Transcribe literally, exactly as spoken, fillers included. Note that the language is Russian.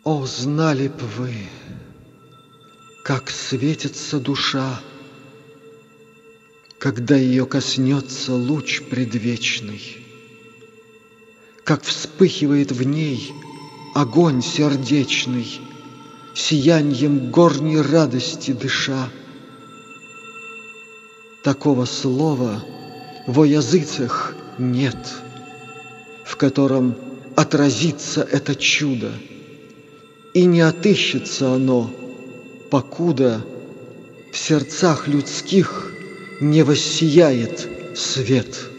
О, знали б вы, как светится душа, когда ее коснется луч предвечный, как вспыхивает в ней огонь сердечный, сияньем горней радости дыша. Такого слова во языцах нет, в котором отразится это чудо, и не отыщется оно, покуда в сердцах людских не воссияет свет.